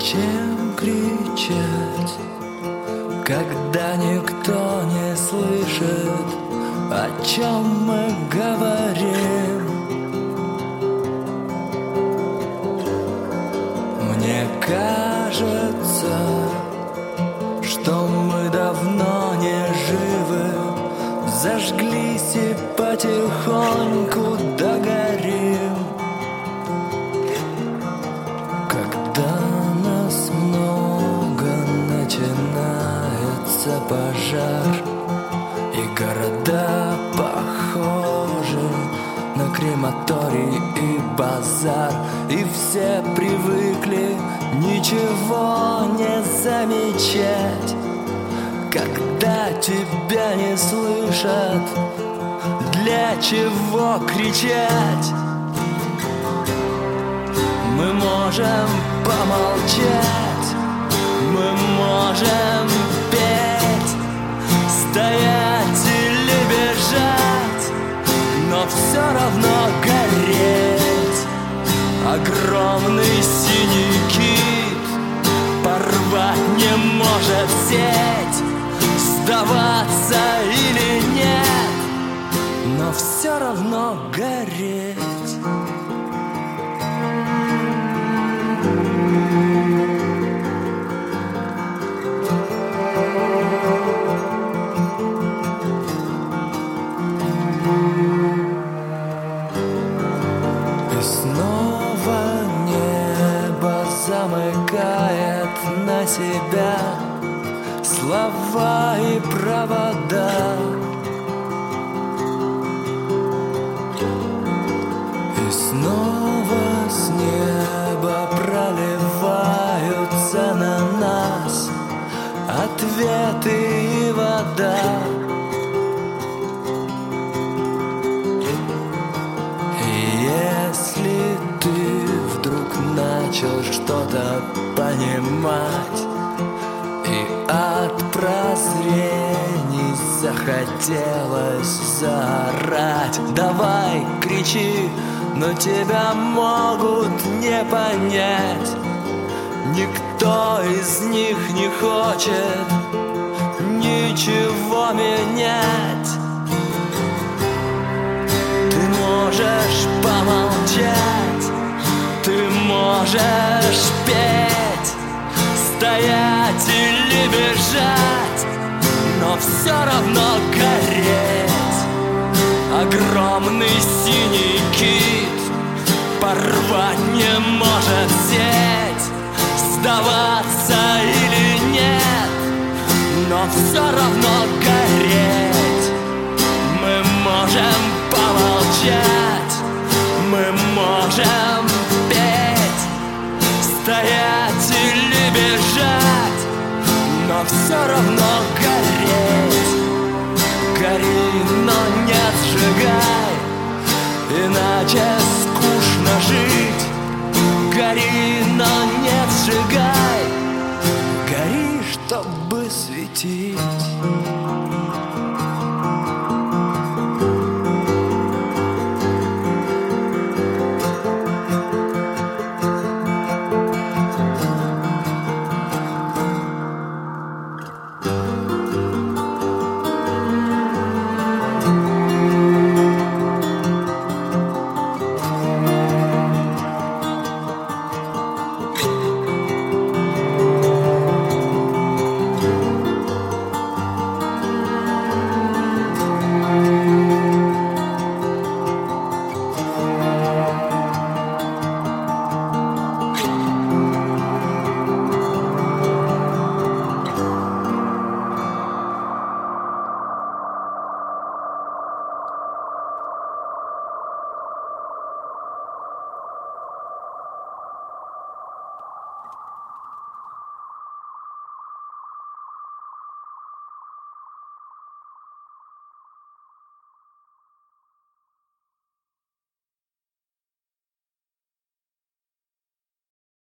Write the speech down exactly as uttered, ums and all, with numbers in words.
Зачем кричать, когда никто не слышит, о чем мы говорим? Мне кажется, что мы давно не живы, зажглись и потихоньку догорим. Когда нас много, начинается пожар, и города похожи на крематорий и базар, и все привыкли ничего не замечать. Когда тебя не слышат, для чего кричать? Мы можем помолчать, мы можем петь, стоять или бежать, но все равно гореть. Огромный синий кит порвать не может сеть, сдаваться или нет, но все равно гореть. И снова небо замыкает на себя слова и провода. И снова с неба проливаются на нас ответы и вода. И если ты вдруг начал что-то понимать, и от прозрений захотелось заорать, давай, кричи, но тебя могут не понять. Никто из них не хочет ничего менять. Ты можешь помолчать, ты можешь петь, стоять или бежать, но все равно гореть. Огромный синий кит порвать не может сеть, сдаваться или нет, но все равно гореть. Мы можем помолчать, мы можем петь, стоять или бежать, но все равно гореть. Гори, но не сжигай, иначе скучно жить. Гори, но не сжигай, гори, чтобы светить.